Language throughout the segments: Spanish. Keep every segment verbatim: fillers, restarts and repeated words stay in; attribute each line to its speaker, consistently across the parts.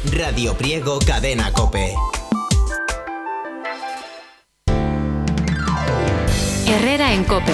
Speaker 1: Radio Priego Cadena COPE.
Speaker 2: Herrera en COPE.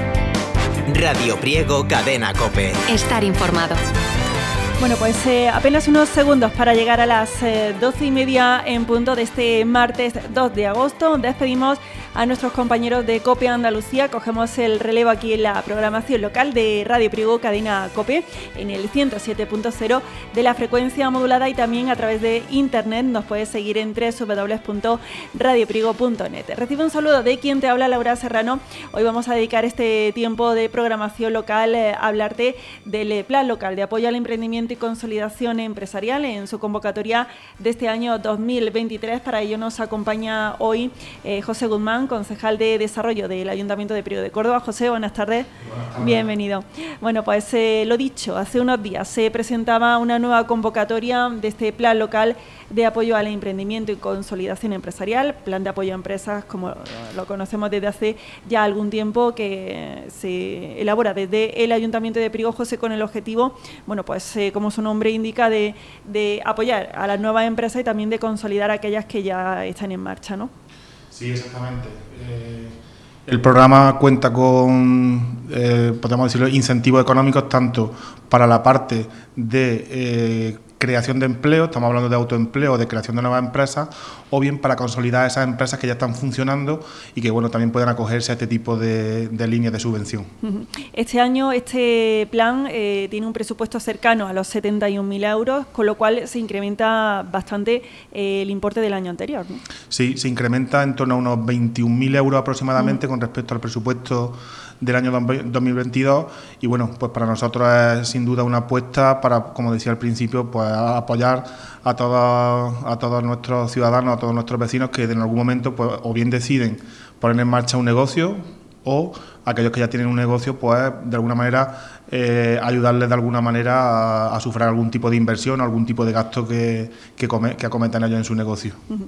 Speaker 1: Radio Priego Cadena COPE.
Speaker 2: Estar informado.
Speaker 3: Bueno, pues eh, apenas unos segundos para llegar a las eh, doce y media en punto de este martes dos de agosto. Despedimos a nuestros compañeros de COPE Andalucía. Cogemos el relevo aquí en la programación local de Radio Priego Cadena COPE en el ciento siete punto cero de la frecuencia modulada, y también a través de internet nos puedes seguir en doble u doble u doble u punto radio priego punto net. Recibe un saludo de quien te habla, Laura Serrano. Hoy vamos a dedicar este tiempo de programación local eh, a hablarte del Plan Local de Apoyo al Emprendimiento y Consolidación Empresarial en su convocatoria de este año dos mil veintitrés. Para ello nos acompaña hoy eh, José Guzmán, concejal de Desarrollo del Ayuntamiento de Priego de Córdoba. José, buenas tardes. Buenas tardes. Bienvenido. Bueno, pues eh, lo dicho, hace unos días se presentaba una nueva convocatoria de este Plan Local de Apoyo al Emprendimiento y Consolidación Empresarial, Plan de Apoyo a Empresas, como lo conocemos desde hace ya algún tiempo, que se elabora desde el Ayuntamiento de Priego, José, con el objetivo, bueno, pues eh, como su nombre indica, de, de apoyar a las nuevas empresas y también de consolidar aquellas que ya están en marcha, ¿no?
Speaker 4: Sí, exactamente. Eh, el programa cuenta con, eh, podemos decirlo, incentivos económicos tanto para la parte de eh, creación de empleo, estamos hablando de autoempleo, de creación de nuevas empresas, o bien para consolidar esas empresas que ya están funcionando y que, bueno, también puedan acogerse a este tipo de, de líneas de subvención.
Speaker 3: Este año este plan eh, tiene un presupuesto cercano a los setenta y un mil euros, con lo cual se incrementa bastante eh, el importe del año anterior, ¿no?
Speaker 4: Sí, se incrementa en torno a unos veintiún mil euros aproximadamente uh-huh. con respecto al presupuesto del año dos mil veintidós, y bueno, pues para nosotros es sin duda una apuesta para, como decía al principio, pues apoyar a todos a todos nuestros ciudadanos, a todos nuestros vecinos que en algún momento pues o bien deciden poner en marcha un negocio, o aquellos que ya tienen un negocio, pues de alguna manera eh, ayudarles de alguna manera a, a sufragar algún tipo de inversión o algún tipo de gasto que, que, come, que acometan ellos en su negocio.
Speaker 3: Uh-huh.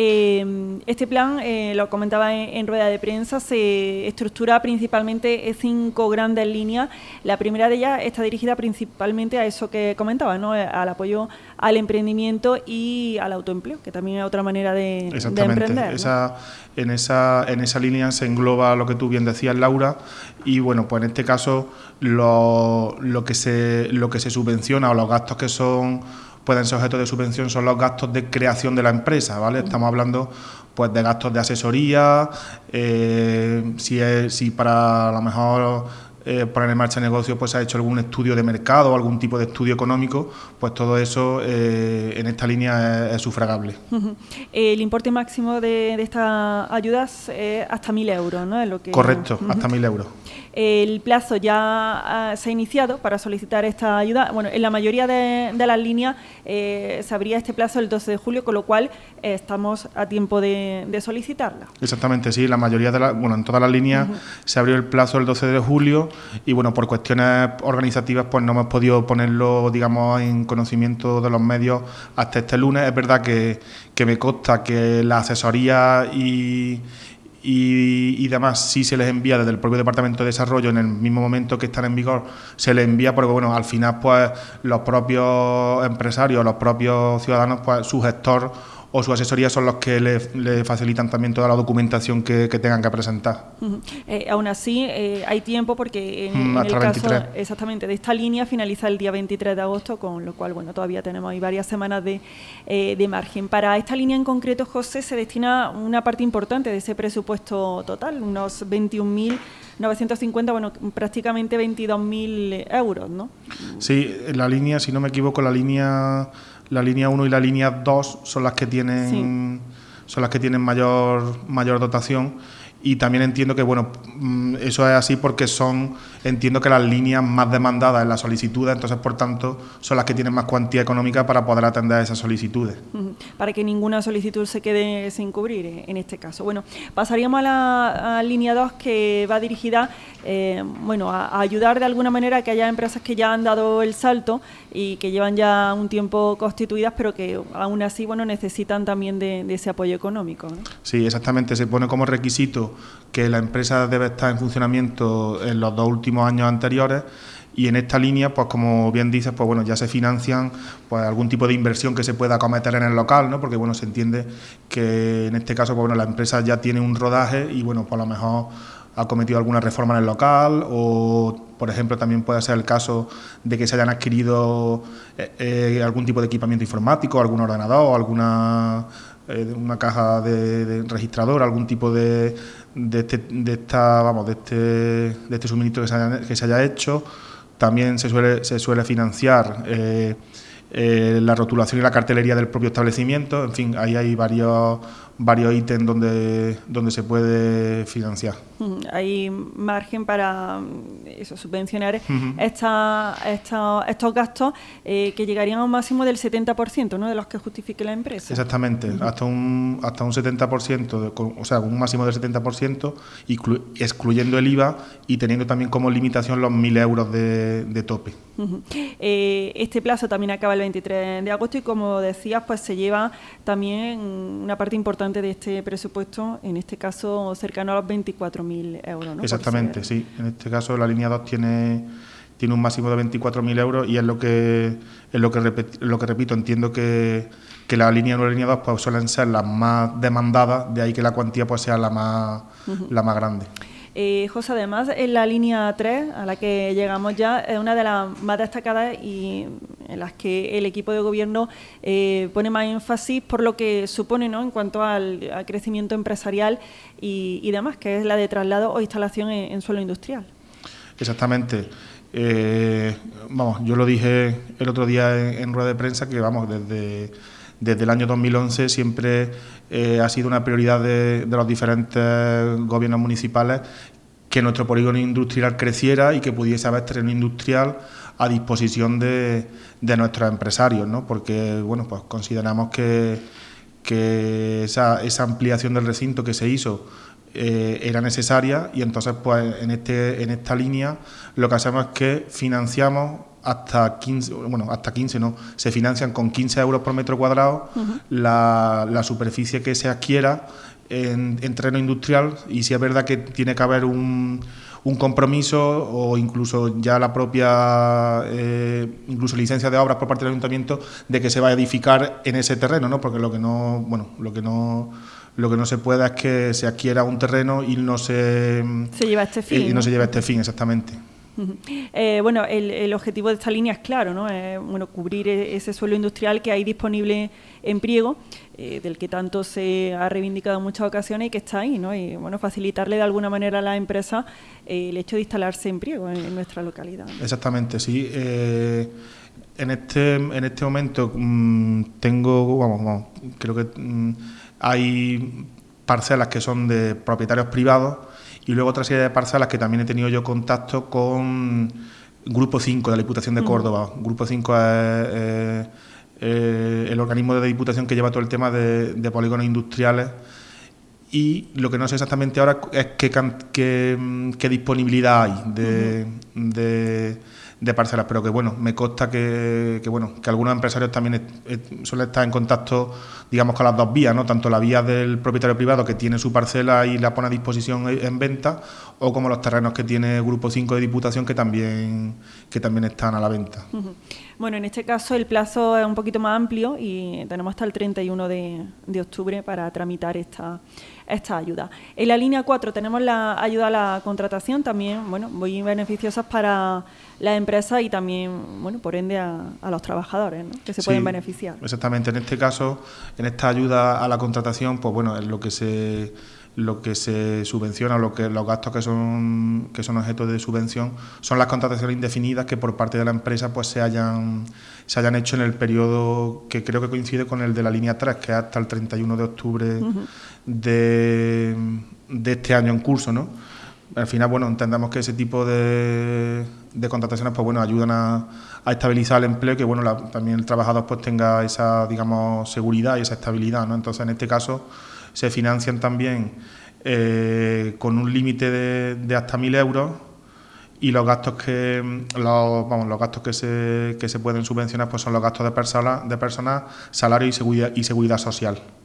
Speaker 3: Eh, este plan, eh, lo comentaba en, en rueda de prensa, se estructura principalmente en cinco grandes líneas. La primera de ellas está dirigida principalmente a eso que comentaba, ¿no? Al apoyo al emprendimiento y al autoempleo, que también es otra manera de, de emprender, ¿no?
Speaker 4: Esa, en, esa, en esa línea se engloba lo que tú bien decías, Laura, y bueno, pues en este caso lo, lo, que se, lo que se subvenciona o los gastos que son pueden ser objeto de subvención son los gastos de creación de la empresa, ¿vale? Estamos hablando pues de gastos de asesoría, eh, si, es, si para a lo mejor Eh, poner en marcha el negocio pues se ha hecho algún estudio de mercado o algún tipo de estudio económico, pues todo eso eh, en esta línea es, es sufragable.
Speaker 3: Uh-huh. El importe máximo de, de estas ayudas es hasta mil euros, ¿no? Es lo que...
Speaker 4: Correcto, uh-huh. hasta mil euros.
Speaker 3: El plazo ya uh, se ha iniciado para solicitar esta ayuda. Bueno, en la mayoría de, de las líneas eh, se abría este plazo el doce de julio, con lo cual eh, estamos a tiempo de, de solicitarla.
Speaker 4: Exactamente, sí, la mayoría de las, bueno, en todas las líneas uh-huh. se abrió el plazo el doce de julio y bueno, por cuestiones organizativas pues no hemos podido ponerlo, digamos, en conocimiento de los medios hasta este lunes. Es verdad que, que me consta que la asesoría y Y, y demás sí se les envía desde el propio Departamento de Desarrollo en el mismo momento que están en vigor, se les envía porque bueno, al final pues los propios empresarios, los propios ciudadanos, pues su gestor o su asesoría son los que le, le facilitan también toda la documentación que, que tengan que presentar.
Speaker 3: Uh-huh. Eh, aún así, eh, hay tiempo porque en,
Speaker 4: mm,
Speaker 3: en el
Speaker 4: veintitrés.
Speaker 3: caso exactamente de esta línea finaliza el día veintitrés de agosto, con lo cual bueno, todavía tenemos ahí varias semanas de, eh, de margen. Para esta línea en concreto, José, se destina una parte importante de ese presupuesto total, unos veintiún mil novecientos cincuenta, bueno, prácticamente veintidós mil euros, ¿no?
Speaker 4: Sí, la línea, si no me equivoco, la línea... La línea uno y la línea dos son las que tienen sí. son las que tienen mayor mayor dotación, y también entiendo que bueno, eso es así porque son entiendo que las líneas más demandadas en las solicitudes, entonces por tanto son las que tienen más cuantía económica para poder atender esas solicitudes.
Speaker 3: Uh-huh. Para que ninguna solicitud se quede sin cubrir en este caso. Bueno, pasaríamos a la a línea dos, que va dirigida eh, bueno, a, a ayudar de alguna manera a que haya empresas que ya han dado el salto y que llevan ya un tiempo constituidas, pero que aún así bueno, necesitan también de, de ese apoyo económico, ¿no?
Speaker 4: Sí, exactamente. Se pone como requisito que la empresa debe estar en funcionamiento en los dos últimos años anteriores y en esta línea, pues como bien dices, pues bueno, ya se financian pues algún tipo de inversión que se pueda acometer en el local, ¿no? Porque bueno, se entiende que en este caso, pues bueno, la empresa ya tiene un rodaje y bueno, pues a lo mejor ha cometido alguna reforma en el local, o por ejemplo también puede ser el caso de que se hayan adquirido eh, eh, algún tipo de equipamiento informático, algún ordenador, alguna eh, una caja de, de registrador, algún tipo de de este, de esta vamos de este de este suministro que se haya, que se haya hecho. También se suele se suele financiar eh, eh, la rotulación y la cartelería del propio establecimiento. En fin, ahí hay varios varios ítems donde donde se puede financiar.
Speaker 3: Hay margen para eso, subvencionar
Speaker 4: uh-huh.
Speaker 3: esta, esta, estos gastos eh, que llegarían a un máximo del setenta por ciento, ¿no?, de los que justifique la empresa.
Speaker 4: Exactamente, uh-huh. hasta un hasta un setenta por ciento, de, o sea, un máximo del setenta por ciento, exclu, excluyendo el I V A y teniendo también como limitación los mil euros de, de tope.
Speaker 3: Uh-huh. Eh, este plazo también acaba el veintitrés de agosto y, como decías, pues se lleva también una parte importante de este presupuesto, en este caso cercano a los veinticuatro mil euros, ¿no?
Speaker 4: Exactamente, sí. En este caso la línea dos tiene tiene un máximo de veinticuatro mil euros y es lo que es lo que repet, lo que repito, entiendo que, que la línea uno y la línea dos pues suelen ser las más demandadas, de ahí que la cuantía pues sea la más uh-huh. la más grande.
Speaker 3: Eh, José, además, en la línea tres, a la que llegamos ya, es una de las más destacadas y en las que el equipo de gobierno eh, pone más énfasis por lo que supone, ¿no?, en cuanto al, al crecimiento empresarial y, y demás, que es la de traslado o instalación en, en suelo industrial.
Speaker 4: Exactamente. Eh, vamos, yo lo dije el otro día en, en rueda de prensa que vamos desde desde el año dos mil once siempre eh, ha sido una prioridad de, de los diferentes gobiernos municipales que nuestro polígono industrial creciera y que pudiese haber terreno industrial a disposición de, de nuestros empresarios, ¿no? Porque bueno, pues consideramos que, que esa, esa ampliación del recinto que se hizo eh, era necesaria y entonces pues en este en esta línea lo que hacemos es que financiamos hasta quince, bueno, hasta quince no, se financian con quince euros por metro cuadrado uh-huh. la, la superficie que se adquiera en, en terreno industrial, y si es verdad que tiene que haber un, un compromiso o incluso ya la propia eh, incluso licencia de obras por parte del ayuntamiento de que se va a edificar en ese terreno, ¿no? Porque lo que no, bueno, lo que no Lo que no se puede es que se adquiera un terreno y no se,
Speaker 3: se lleva a este fin,
Speaker 4: y no,
Speaker 3: ¿no?
Speaker 4: se lleva a este fin, exactamente.
Speaker 3: Uh-huh. Eh, bueno, el, el objetivo de esta línea es claro, ¿no? Eh, bueno, cubrir ese suelo industrial que hay disponible en Priego, eh, del que tanto se ha reivindicado en muchas ocasiones y que está ahí, ¿no? Y bueno, facilitarle de alguna manera a la empresa eh, el hecho de instalarse en Priego, en, en nuestra localidad, ¿no?
Speaker 4: Exactamente, sí. Eh, en este en este momento mmm, tengo, vamos, vamos, creo que mmm, hay parcelas que son de propietarios privados y luego otra serie de parcelas que también he tenido yo contacto con Grupo cinco de la Diputación de Córdoba. Uh-huh. Grupo cinco es eh, eh, el organismo de Diputación que lleva todo el tema de, de polígonos industriales, y lo que no sé exactamente ahora es qué, qué, qué disponibilidad hay de, uh-huh. de, de parcelas, pero que bueno, me consta que, que bueno, que algunos empresarios también es, es, suelen estar en contacto, digamos, con las dos vías, ¿no? Tanto la vía del propietario privado que tiene su parcela y la pone a disposición en venta, o como los terrenos que tiene Grupo cinco de Diputación que también que también están a la venta.
Speaker 3: Uh-huh. Bueno, en este caso el plazo es un poquito más amplio y tenemos hasta el treinta y uno de, de octubre para tramitar esta esta ayuda. En la línea cuatro tenemos la ayuda a la contratación, también, bueno, muy beneficiosas para las empresas y también, bueno, por ende a, a los trabajadores, ¿no?, que se sí, pueden beneficiar.
Speaker 4: Exactamente. En este caso, en esta ayuda a la contratación, pues bueno, es lo que se lo que se subvenciona, lo que los gastos que son que son objeto de subvención son las contrataciones indefinidas que por parte de la empresa pues se hayan se hayan hecho en el periodo que creo que coincide con el de la línea tres, que es hasta el treinta y uno de octubre uh-huh. de, de este año en curso, ¿no? Al final, bueno, entendemos que ese tipo de, de contrataciones pues bueno, ayudan a, a estabilizar el empleo, que bueno, la, también el trabajador pues tenga esa, digamos, seguridad y esa estabilidad, ¿no? Entonces, en este caso se financian también eh, con un límite de, de hasta mil euros, y los gastos que los, vamos, los gastos que se que se pueden subvencionar pues son los gastos de persona, de personal, salario y seguridad y seguridad social.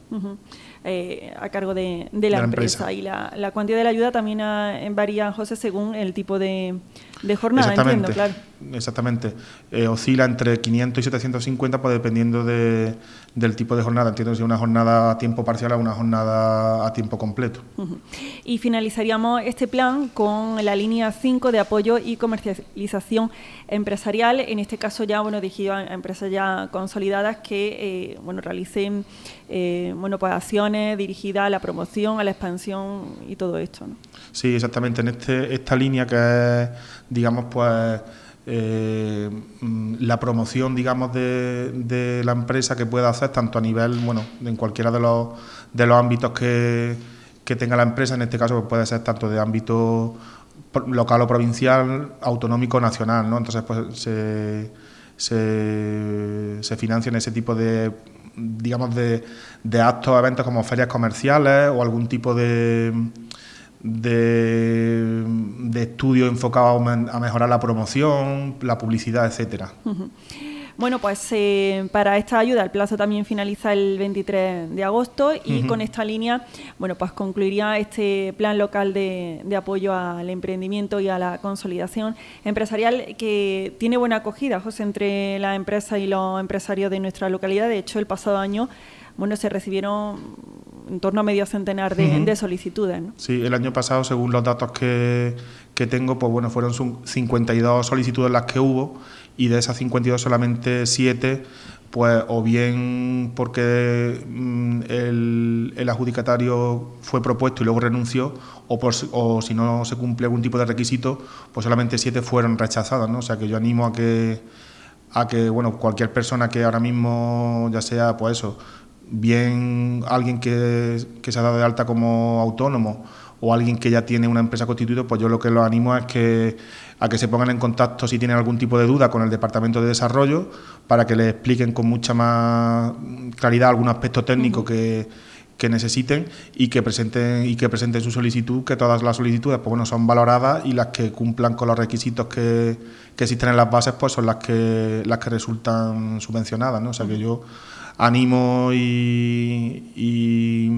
Speaker 3: Uh-huh. Eh, a cargo de, de, la, de la empresa. empresa. Y la, la cuantía de la ayuda también ha, varía, José, según el tipo de, de jornada,
Speaker 4: exactamente,
Speaker 3: entiendo, claro.
Speaker 4: Exactamente. Eh, oscila entre quinientos y setecientos cincuenta, pues dependiendo de, del tipo de jornada. Entiendo si es una jornada a tiempo parcial o una jornada a tiempo completo.
Speaker 3: Uh-huh. Y finalizaríamos este plan con la línea cinco de apoyo y comercialización empresarial, en este caso ya bueno dirigido a empresas ya consolidadas que eh, bueno realicen eh, bueno pues acciones dirigidas a la promoción, a la expansión y todo esto, ¿no?
Speaker 4: Sí, exactamente. En este esta línea que es, digamos, pues eh, la promoción, digamos, de, de la empresa que pueda hacer tanto a nivel, bueno, en cualquiera de los de los ámbitos que, que tenga la empresa. En este caso pues puede ser tanto de ámbito local o provincial, autonómico, nacional, ¿no? Entonces pues se, se, se financian ese tipo de, digamos, de, de actos, eventos como ferias comerciales o algún tipo de, de, de estudio enfocado a mejorar la promoción, la publicidad, etcétera.
Speaker 3: Uh-huh. Bueno, pues eh, para esta ayuda el plazo también finaliza el veintitrés de agosto y uh-huh. con esta línea, bueno, pues concluiría este plan local de, de apoyo al emprendimiento y a la consolidación empresarial que tiene buena acogida, José, entre las empresas y los empresarios de nuestra localidad. De hecho, el pasado año, bueno, se recibieron en torno a medio centenar de, uh-huh. de solicitudes, ¿no?
Speaker 4: Sí, el año pasado, según los datos que, que tengo, pues bueno, fueron cincuenta y dos solicitudes las que hubo. Y de esas cincuenta y dos solamente siete, pues o bien porque mm, el, el adjudicatario fue propuesto y luego renunció, o, por, o si no se cumple algún tipo de requisito, pues solamente siete fueron rechazadas, ¿no? O sea que yo animo a que, a que bueno, cualquier persona que ahora mismo, ya sea pues eso, bien alguien que, que se ha dado de alta como autónomo o alguien que ya tiene una empresa constituida, pues yo lo que los animo es que a que se pongan en contacto si tienen algún tipo de duda con el Departamento de Desarrollo para que les expliquen con mucha más claridad algún aspecto técnico uh-huh. que, que necesiten y que presenten y que presenten su solicitud, que todas las solicitudes pues bueno son valoradas y las que cumplan con los requisitos que, que existen en las bases pues son las que las que resultan subvencionadas, ¿no? O sea que yo animo y, y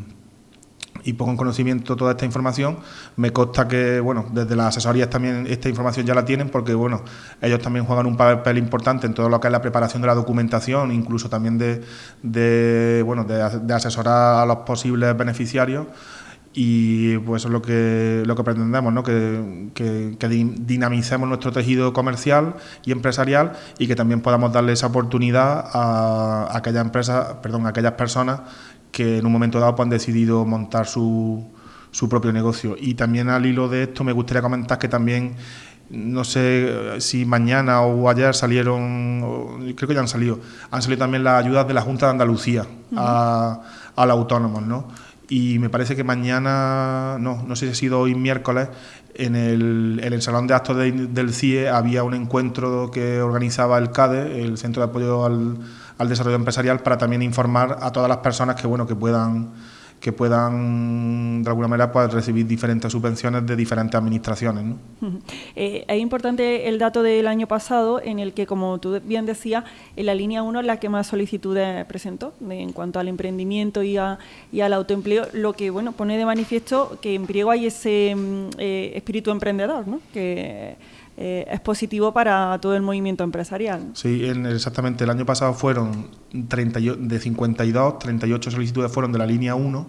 Speaker 4: y pongo en conocimiento toda esta información. Me consta que, bueno, desde las asesorías también esta información ya la tienen porque, bueno, ellos también juegan un papel importante en todo lo que es la preparación de la documentación, incluso también de, de bueno, de, de asesorar a los posibles beneficiarios y pues eso es lo que, lo que pretendemos, ¿no? Que, que, que dinamicemos nuestro tejido comercial y empresarial y que también podamos darle esa oportunidad a, a aquellas empresas, perdón, a aquellas personas que en un momento dado pues, han decidido montar su, su propio negocio. Y también al hilo de esto me gustaría comentar que también, no sé si mañana o ayer salieron, creo que ya han salido, han salido también las ayudas de la Junta de Andalucía uh-huh. a, a los autónomos, ¿no? Y me parece que mañana, no, no sé si ha sido hoy miércoles, en el, en el Salón de Actos de, del C I E había un encuentro que organizaba el CADE, el Centro de Apoyo al, al Desarrollo Empresarial, para también informar a todas las personas que bueno que puedan que puedan de alguna manera pues, recibir diferentes subvenciones de diferentes administraciones, ¿no?
Speaker 3: Uh-huh. Eh, es importante el dato del año pasado en el que, como tú bien decías, en la línea uno es la que más solicitudes presentó de, en cuanto al emprendimiento y, a, y al autoempleo, lo que bueno pone de manifiesto que en Priego hay ese eh, espíritu emprendedor, ¿no? Que eh, es positivo para todo el movimiento empresarial, ¿no?
Speaker 4: Sí, en, exactamente. El año pasado fueron treinta, de cincuenta y dos, treinta y ocho solicitudes fueron de la línea uno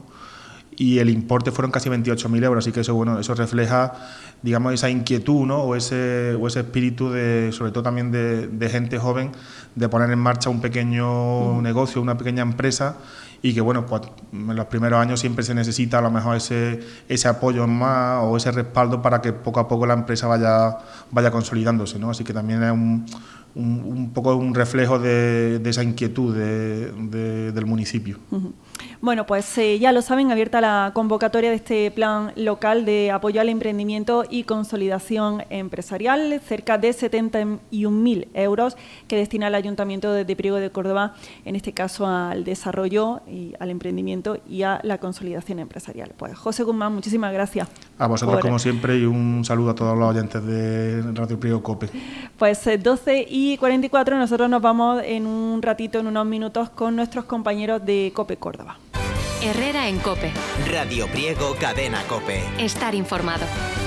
Speaker 4: y el importe fueron casi veintiocho mil euros, así que eso bueno eso refleja, digamos, esa inquietud, ¿no? o ese o ese espíritu de, sobre todo también de, de gente joven, de poner en marcha un pequeño uh-huh. negocio, una pequeña empresa, y que bueno, pues en los primeros años siempre se necesita a lo mejor ese ese apoyo más o ese respaldo para que poco a poco la empresa vaya vaya consolidándose, ¿no? Así que también es un Un, un poco un reflejo de, de esa inquietud de, de, del municipio.
Speaker 3: Uh-huh. Bueno, pues eh, ya lo saben, abierta la convocatoria de este plan local de apoyo al emprendimiento y consolidación empresarial, cerca de setenta y un mil euros que destina el Ayuntamiento de, de Priego de Córdoba, en este caso al desarrollo y al emprendimiento y a la consolidación empresarial. Pues José Guzmán, muchísimas gracias.
Speaker 4: A vosotros por... como siempre, y un saludo a todos los oyentes de Radio Priego COPE.
Speaker 3: Pues eh, doce y cuarenta y cuatro, nosotros nos vamos en un ratito, en unos minutos, con nuestros compañeros de COPE Córdoba.
Speaker 2: Herrera en COPE.
Speaker 1: Radio Priego Cadena COPE.
Speaker 2: Estar informado.